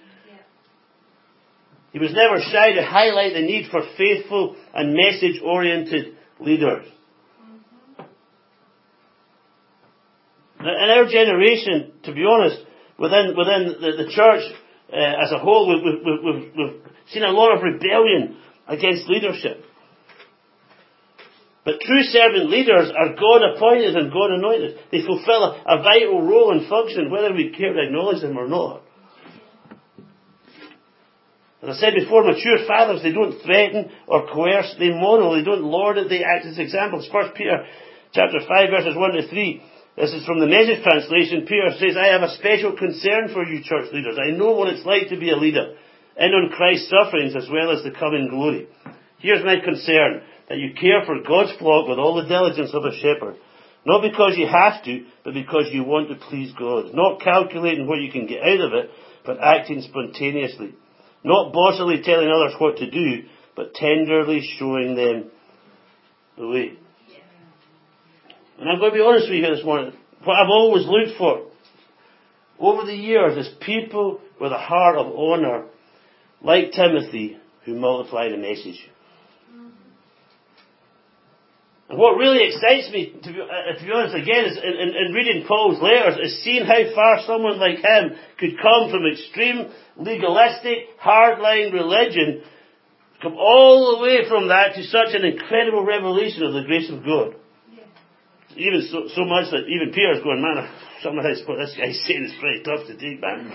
He was never shy to highlight the need for faithful and message-oriented leaders. In our generation, to be honest, within within the, the church uh, as a whole, we've, we've, we've, we've seen a lot of rebellion against leadership. But true servant leaders are God-appointed and God-anointed. They fulfill a, a vital role and function, whether we care to acknowledge them or not. As I said before, mature fathers, they don't threaten or coerce, they model, they don't lord it, they act as examples. First Peter chapter five verses one to three. This is from the Message translation. Peter says, I have a special concern for you church leaders. I know what it's like to be a leader, in on Christ's sufferings as well as the coming glory. Here's my concern, that you care for God's flock with all the diligence of a shepherd. Not because you have to, but because you want to please God. Not calculating what you can get out of it, but acting spontaneously. Not bossily telling others what to do, but tenderly showing them the way. And I'm going to be honest with you this morning. What I've always looked for over the years is people with a heart of honour, like Timothy, who multiply the message. And what really excites me, to be, uh, to be honest, again, is in, in, in reading Paul's letters, is seeing how far someone like him could come from extreme, legalistic, hardline religion, come all the way from that to such an incredible revelation of the grace of God. Yeah. Even so, so much that even Peter's going, man, some of this, this guy's saying is pretty tough to take, man.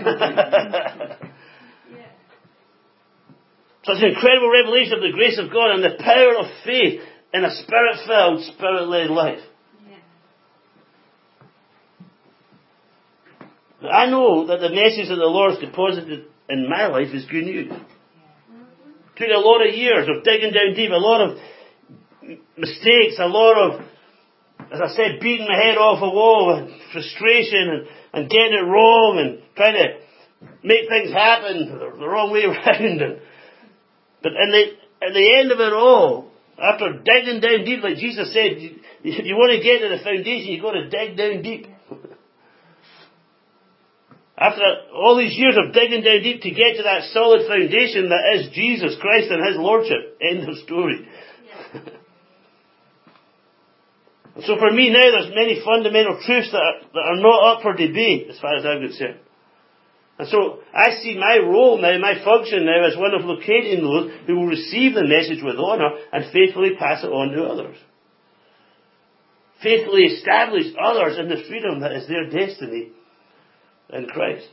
Yeah. Such an incredible revelation of the grace of God and the power of faith in a spirit-filled, spirit-led life. Yeah. I know that the message that the Lord has deposited in my life is good news. It took a lot of years of digging down deep, a lot of mistakes, a lot of, as I said, beating my head off a wall and frustration and, and getting it wrong and trying to make things happen the, the wrong way around. And, but in the, at the end of it all, after digging down deep, like Jesus said, you, if you want to get to the foundation, you've got to dig down deep. After all these years of digging down deep to get to that solid foundation that is Jesus Christ and His Lordship. End of story. Yeah. So for me now, there's many fundamental truths that are, that are not up for debate as far as I'm concerned. And so I see my role now, my function now, as one of locating those who will receive the message with honour and faithfully pass it on to others. Faithfully establish others in the freedom that is their destiny in Christ.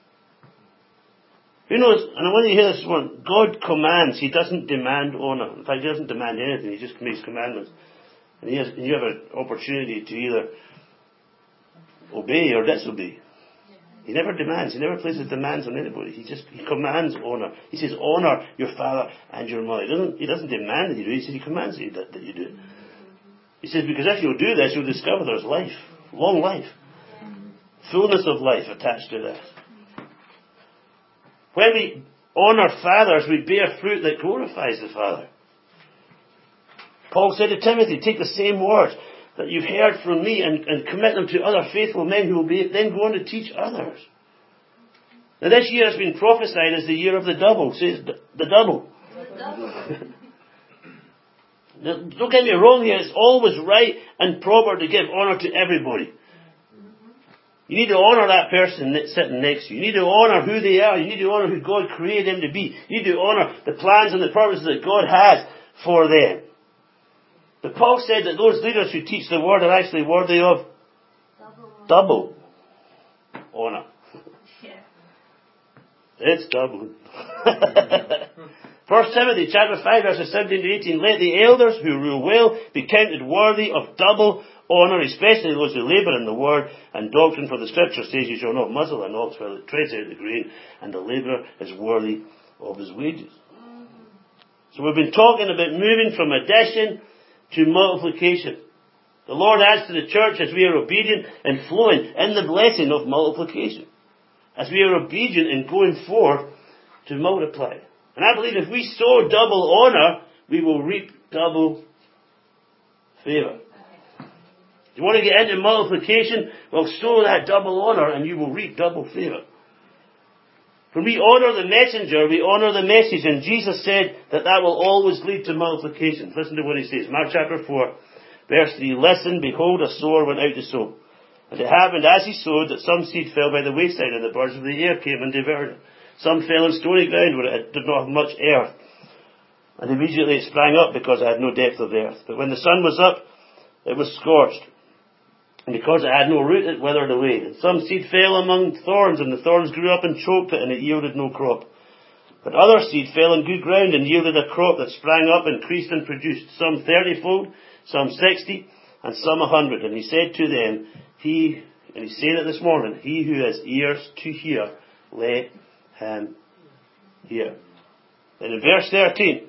Who knows, and I want you to hear this one, God commands, He doesn't demand honour. In fact, He doesn't demand anything, He just makes commandments. And he has, you have an opportunity to either obey or disobey. He never demands, He never places demands on anybody. He just, He commands honour. He says, honour your father and your mother. He doesn't, he doesn't demand that you do it, He says He commands you that, that you do it. He says, because if you'll do this, you'll discover there's life, long life. Fullness of life attached to this. When we honour fathers, we bear fruit that glorifies the Father. Paul said to Timothy, take the same words that you've heard from me and, and commit them to other faithful men who will be then go on to teach others. Now this year has been prophesied as the year of the double. Says the, the double. The double. Now, don't get me wrong here, it's always right and proper to give honour to everybody. You need to honour that person that's sitting next to you. You need to honour who they are. You need to honour who God created them to be. You need to honour the plans and the purposes that God has for them. But Paul said that those leaders who teach the word are actually worthy of double, double honour. Yeah. It's double. First Timothy chapter five verses seventeen to eighteen. Let the elders who rule well be counted worthy of double honour, especially those who labour in the word and doctrine, for the scripture says, you shall not muzzle an ox while it treads out the grain, and the labourer is worthy of his wages. So we've been talking about moving from addition to multiplication. The Lord adds to the church as we are obedient and flowing in the blessing of multiplication. As we are obedient in going forth to multiply. And I believe if we sow double honour, we will reap double favour. You want to get into multiplication? Well, sow that double honour and you will reap double favour. When we honour the messenger, we honour the message. And Jesus said that that will always lead to multiplication. Listen to what He says. Mark chapter four, verse three. Listen, behold, a sower went out to sow. And it happened as he sowed that some seed fell by the wayside, and the birds of the air came and devoured it. Some fell in stony ground where it did not have much earth. And immediately it sprang up because it had no depth of earth. But when the sun was up, it was scorched. And because it had no root, it withered away. And some seed fell among thorns, and the thorns grew up and choked it, and it yielded no crop. But other seed fell in good ground and yielded a crop that sprang up, increased and produced, some thirtyfold, some sixty, and some a hundred. And He said to them, He, and He's saying it this morning, he who has ears to hear, let him hear. And in verse thirteen,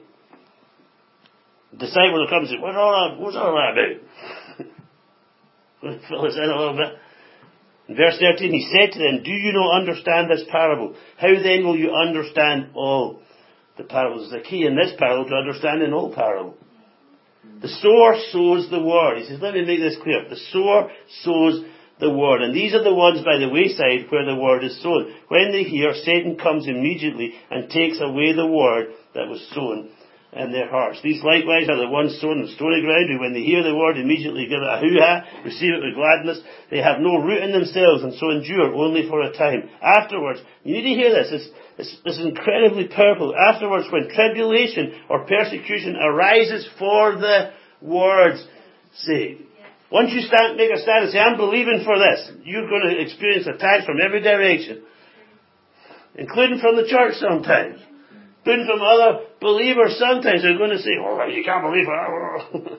the disciples will come and say, what's all that, what's all that about? Fill us in a little bit. In verse thirteen, He said to them, do you not understand this parable? How then will you understand all the parables. The key in this parable to understanding all parables. The sower sows the word. He says, let me make this clear. The sower sows the word. And these are the ones by the wayside where the word is sown. When they hear, Satan comes immediately and takes away the word that was sown in their hearts. These likewise are the ones sown in stony ground, who when they hear the word immediately give it a hoo-ha, receive it with gladness. They have no root in themselves and so endure only for a time. Afterwards, you need to hear this, this, this, this is incredibly powerful. Afterwards, when tribulation or persecution arises for the word's sake. Once you stand, make a stand and say, I'm believing for this, you're going to experience attacks from every direction, including from the church sometimes. Including from other believers sometimes. They're going to say, oh, you can't believe it.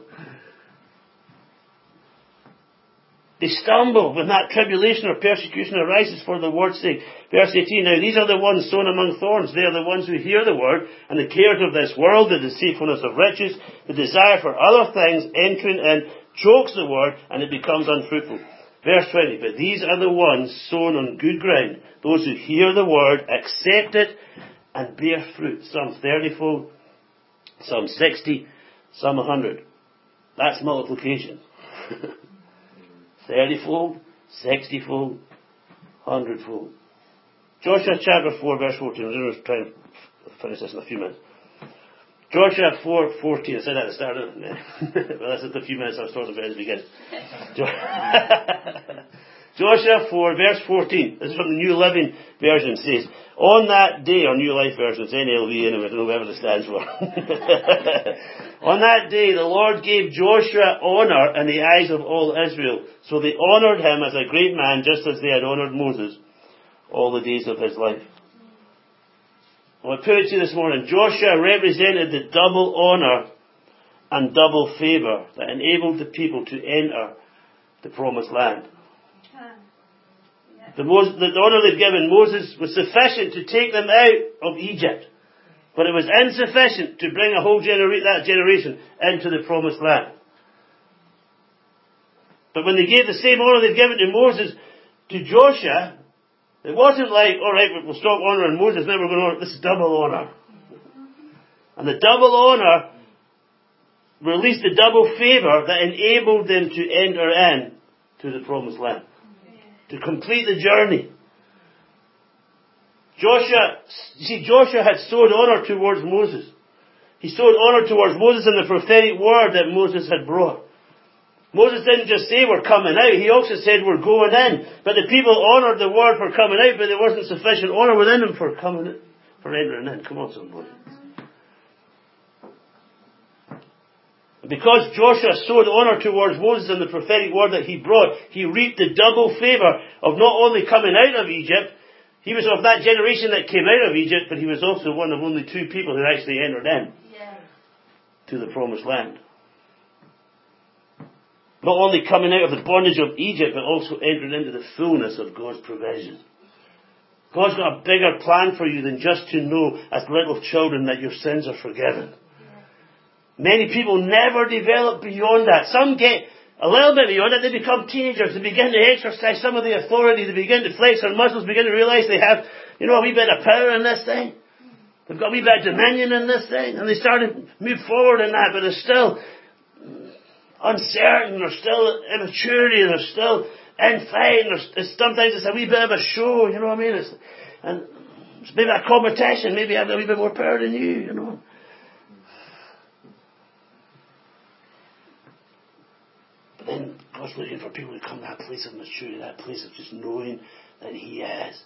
They stumble when that tribulation or persecution arises for the word's sake. Verse eighteen, now these are the ones sown among thorns. They are the ones who hear the word, and the cares of this world, the deceitfulness of riches, the desire for other things entering in, chokes the word, and it becomes unfruitful. Verse twenty, but these are the ones sown on good ground, those who hear the word, accept it, and bear fruit. Some thirty-fold, some sixty, some a hundred. That's multiplication. thirty-fold, sixty-fold, hundred-fold. Joshua chapter four, verse fourteen. I'm going to try and finish this in a few minutes. Joshua four, fourteen. I said that at the start of it. Well, that's just a few minutes I was talking about at the beginning. Joshua four, verse fourteen. This is from the New Living Version. It says, on that day, or New Life Version, it's N L V anyway, I don't know whatever it stands for. On that day, the Lord gave Joshua honor in the eyes of all Israel. So they honored him as a great man, just as they had honored Moses all the days of his life. Well, I put it to you this morning. Joshua represented the double honor and double favor that enabled the people to enter the promised land. The, Moses, the honor they've given Moses was sufficient to take them out of Egypt, but it was insufficient to bring a whole genera- that generation into the promised land. But when they gave the same honor they've given to Moses to Joshua, it wasn't like, all right, we'll stop honouring Moses, now we're going to honor. This is double honour. And the double honour released the double favour that enabled them to enter in to the promised land, to complete the journey. Joshua, you see, Joshua had sowed honour towards Moses. He sowed honour towards Moses in the prophetic word that Moses had brought. Moses didn't just say we're coming out, he also said we're going in. But the people honoured the word for coming out, but there wasn't sufficient honour within them for coming in, for entering in. Come on, somebody. Because Joshua sowed honour towards Moses in the prophetic word that he brought, he reaped the double favour of not only coming out of Egypt, he was of that generation that came out of Egypt, but he was also one of only two people who actually entered in yeah. to the promised land. Not only coming out of the bondage of Egypt, but also entering into the fullness of God's provision. God's got a bigger plan for you than just to know as little children that your sins are forgiven. Many people never develop beyond that. Some get a little bit beyond that. They become teenagers. They begin to exercise some of the authority. They begin to flex their muscles, begin to realize they have, you know, a wee bit of power in this thing. They've got a wee bit of dominion in this thing. And they start to move forward in that, but they're still uncertain. They're still immaturity. They're still infighting. There's, sometimes it's a wee bit of a show, you know what I mean? It's, and it's maybe a competition. Maybe I have a wee bit more power than you, you know. Then God's looking for people to come to that place of maturity, that place of just knowing that He is.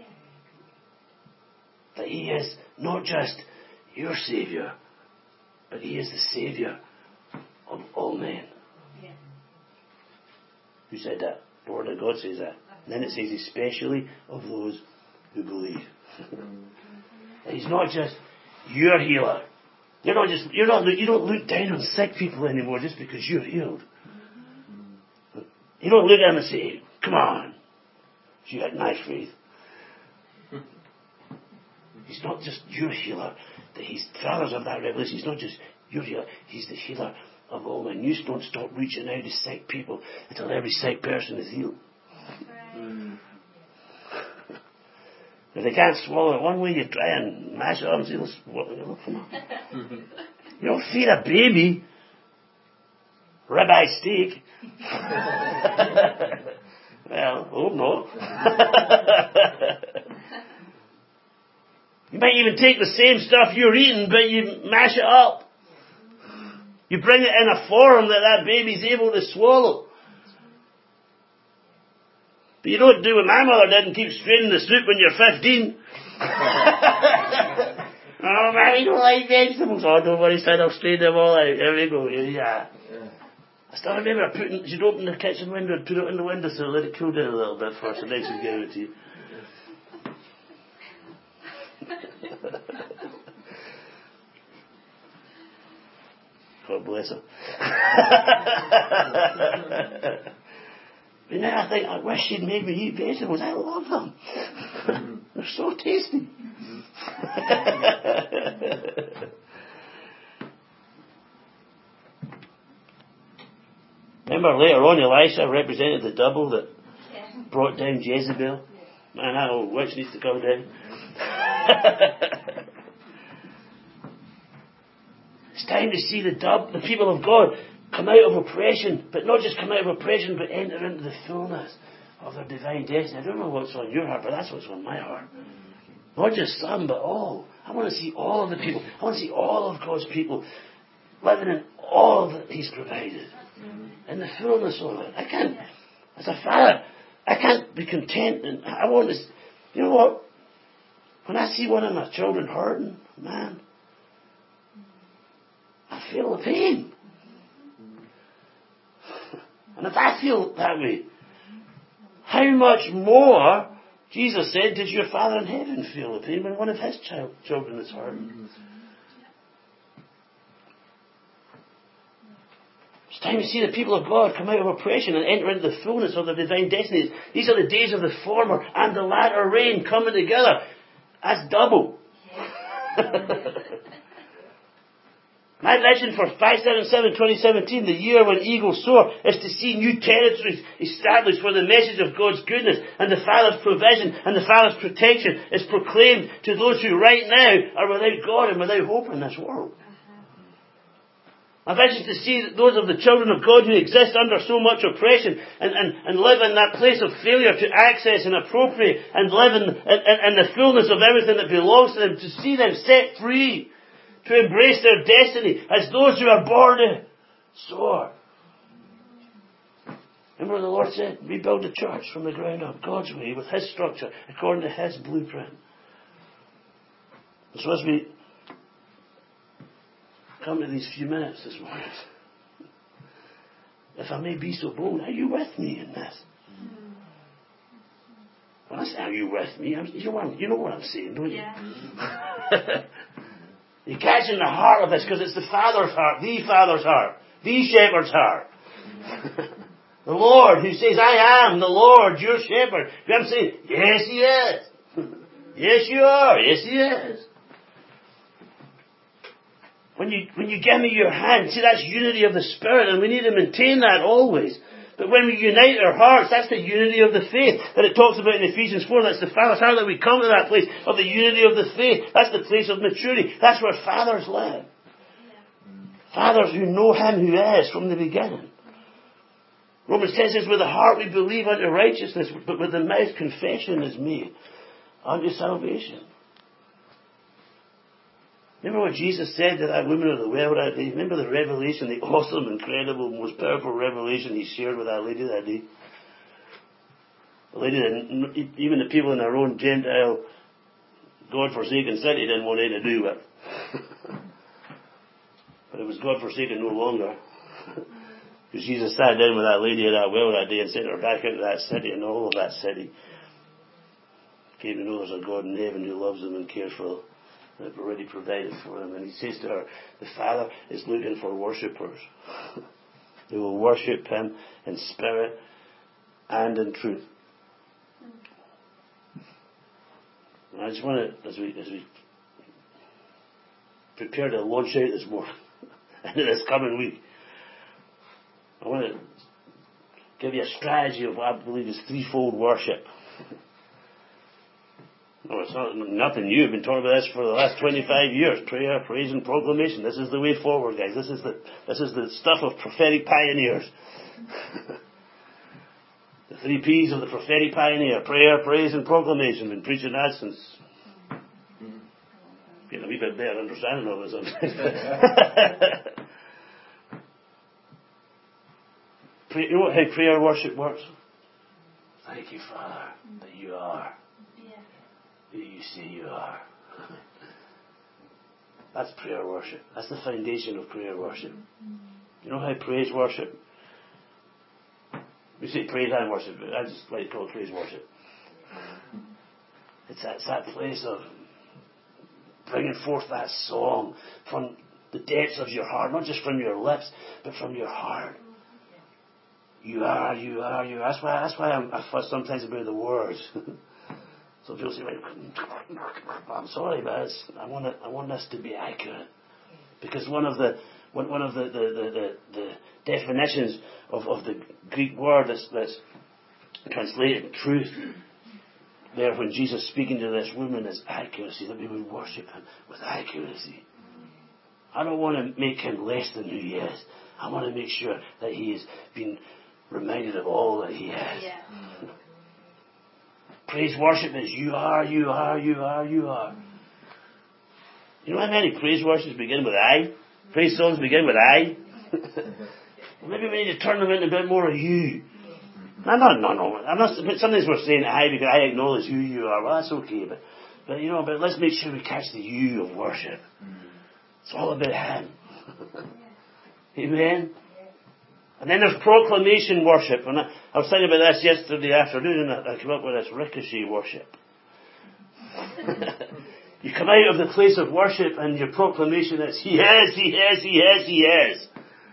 That He is not just your Saviour, but He is the Saviour of all men. Yeah. Who said that? The Word of God says that. And then it says especially of those who believe. That He's not just your healer. You're not just, you're not, you don't look down on sick people anymore just because you're healed. You don't look at them and say, come on, you got nice faith. He's not just your healer. He's fathers of that revelation. He's not just your healer. He's the healer of all men. You don't stop reaching out to sick people until every sick person is healed. Right. If they can't swallow it one way, you try and mash it up and say, let's, what, come on. You don't feed a baby ribeye steak. Well, hope not. You might even take the same stuff you're eating, but you mash it up. You bring it in a form that that baby's able to swallow. But you don't do what my mother did and keep straining the soup when you're fifteen. Oh, man, you don't like vegetables. Oh, don't worry, son, I'll strain them all out. Here we go. Yeah. yeah. I still remember putting, she'd open the kitchen window and put it in the windowsill, let it cool down a little bit first, and then she'd give it to you. God bless her. But now I think, I wish she'd made me eat vegetables. I love them. They're so tasty. Remember later on Elisha represented the double that brought down Jezebel? Man, that old witch needs to go down. It's time to see the dub, the people of God come out of oppression, but not just come out of oppression, but enter into the fullness of their divine destiny. I don't know what's on your heart, but that's what's on my heart. Not just some, but all. I want to see all of the people. I want to see all of God's people living in all that He's provided. In the fullness of it. I can't, as a father, I can't be content. And I want to, you know what? When I see one of my children hurting, man, I feel the pain. And if I feel that way, how much more, Jesus said, does your Father in heaven feel the pain when one of His child, children is hurting? It's time to see the people of God come out of oppression and enter into the fullness of their divine destinies. These are the days of the former and the latter rain coming together. That's double. My vision for five seventy-seven twenty seventeen, the year when eagles soar, is to see new territories established where the message of God's goodness and the Father's provision and the Father's protection is proclaimed to those who right now are without God and without hope in this world. My vision is to see those of the children of God who exist under so much oppression and, and, and live in that place of failure to access and appropriate and live in, in, in the fullness of everything that belongs to them, to see them set free, to embrace their destiny as those who are born to soar. Remember what the Lord said? We build the church from the ground up, God's way, with His structure, according to His blueprint. And so as we come to these few minutes this morning, if I may be so bold, are you with me in this? When I say, are you with me? I'm, you, know what I'm, you know what I'm saying, don't you? Yeah. You're catching the heart of this because it's the Father's heart, the Father's heart, the Shepherd's heart. The Lord who says, I am the Lord, your Shepherd. I'm saying, yes, He is. Yes, you are. Yes, He is. When you, when you give me your hand, see, that's unity of the Spirit, and we need to maintain that always. But when we unite our hearts, that's the unity of the faith that it talks about in Ephesians four. That's the Father's heart that we come to that place of the unity of the faith. That's the place of maturity. That's where fathers live. Fathers who know Him who is from the beginning. Romans ten says, with the heart we believe unto righteousness, but with the mouth confession is made unto salvation. Remember what Jesus said to that woman of the well that day? Remember the revelation, the awesome, incredible, most powerful revelation He shared with that lady that day? The lady that even the people in her own Gentile, God-forsaken city didn't want anything to do with. But it was God-forsaken no longer. Because Jesus sat down with that lady at that well that day and sent her back into that city, and all of that city came to know there's a God in heaven who loves them and cares for them. I've already provided for them. And He says to her, the Father is looking for worshippers who will worship Him in spirit and in truth. And I just want to, as we, as we prepare to launch out this morning, into this coming week, I want to give you a strategy of what I believe is threefold worship. No, it's not nothing new. I've been talking about this for the last twenty-five years. Prayer, praise, and proclamation. This is the way forward, guys. This is the this is the stuff of prophetic pioneers. The three P's of the prophetic pioneer: prayer, praise, and proclamation. Been preaching that since getting a wee bit better understanding of it. You know how prayer worship works? Thank you, Father, that you are who you say you are. That's prayer worship. That's the foundation of prayer worship. You know how praise worship? We say praise and worship, but I just like to call it praise worship. It's that, it's that place of bringing forth that song from the depths of your heart, not just from your lips, but from your heart. You are, you are, you are. That's why, that's why I'm, I fuss sometimes about the words. So people say, I'm sorry, but it's, I want it, I want this to be accurate. Because one of the one, one of the, the, the, the, the definitions of, of the Greek word that's, that's translated truth there when Jesus speaking to this woman is accuracy, that we would worship him with accuracy. I don't want to make him less than who he is. I want to make sure that he has been reminded of all that he is. Yeah. Praise worship is you are, you are, you are, you are. You know how many praise worships begin with I? Praise songs begin with I? Well, maybe we need to turn them into a bit more of you. No, no, no, no. I'm not, but sometimes we're saying I because I acknowledge who you are. Well, that's okay. But, but you know, but let's make sure we catch the you of worship. It's all about him. Amen? And then there's proclamation worship. And I, I was thinking about this yesterday afternoon, and I, I came up with this ricochet worship. You come out of the place of worship and your proclamation is, He is, He is, He is, He is.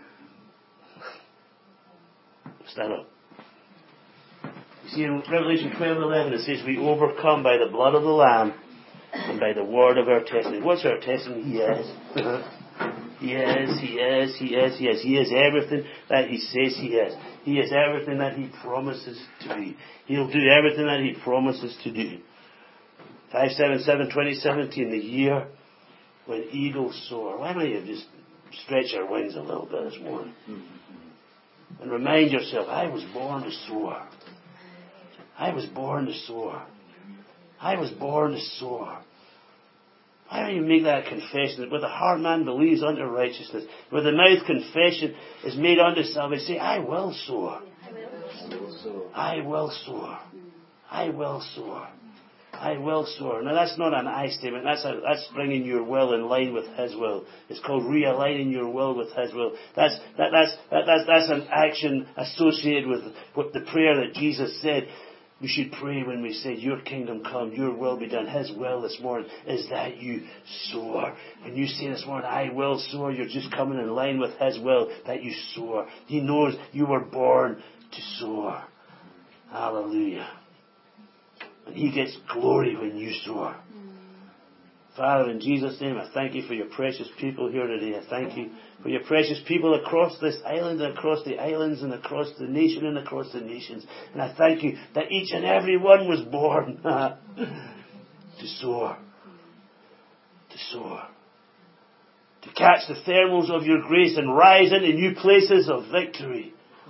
Stand up. You see in Revelation twelve eleven it says, we overcome by the blood of the Lamb and by the word of our testimony. What's our testimony? He is. He is, He is, He is, He is. He is everything that He says He is. He is everything that He promises to be. He'll do everything that He promises to do. five seven seven twenty seventeen, the year when eagles soar. Why don't you just stretch your wings a little bit this morning? And remind yourself, I was born to soar. I was born to soar. I was born to soar. Why don't you make that confession that with the heart man believes unto righteousness, with the mouth confession is made unto salvation. Say, I will soar. I will soar. I will soar. I will soar. Now that's not an I statement. That's a, that's bringing your will in line with His will. It's called realigning your will with His will. That's that, that's that, that's that's an action associated with what the prayer that Jesus said we should pray when we say, Your kingdom come, Your will be done. His will this morning is that you soar. When you say this morning, I will soar, you're just coming in line with His will, that you soar. He knows you were born to soar. Hallelujah. And He gets glory when you soar. Father, in Jesus' name, I thank You for Your precious people here today. I thank You for Your precious people across this island and across the islands and across the nation and across the nations. And I thank You that each and every one was born to soar. To soar. To catch the thermals of Your grace and rise into new places of victory.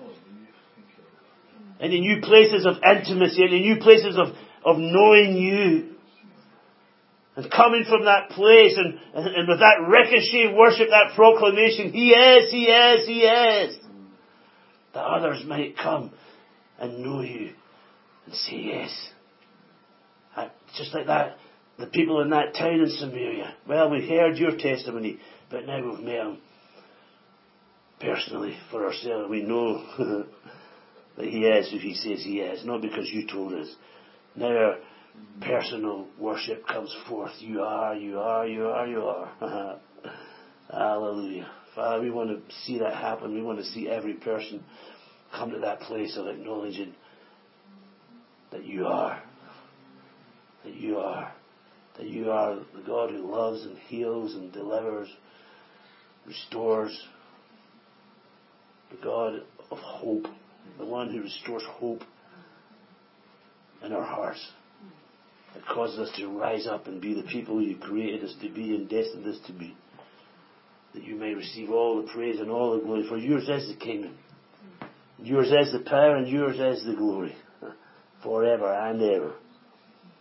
Into new places of intimacy. Into new places of of knowing You. And coming from that place and, and, and with that ricochet worship, that proclamation, He is, He is, He is. That others might come and know You and say yes. I, just like that, the people in that town in Samaria. Well, we heard Your testimony, but now we've met Him personally for ourselves. We know that He is who He says He is, not because You told us. Now our personal worship comes forth. You are, You are, You are, You are. Hallelujah. Father, we want to see that happen. We want to see every person come to that place of acknowledging that You are. That You are. That You are the God who loves and heals and delivers, restores. The God of hope. The one who restores hope in our hearts. that causes us to rise up and be the people you created us to be and destined us to be. That you may receive all the praise and all the glory. For yours is the kingdom. Yours is the power and yours is the glory. Forever and ever.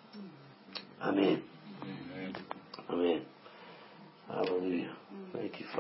Amen. Amen. Hallelujah. Thank you, Father.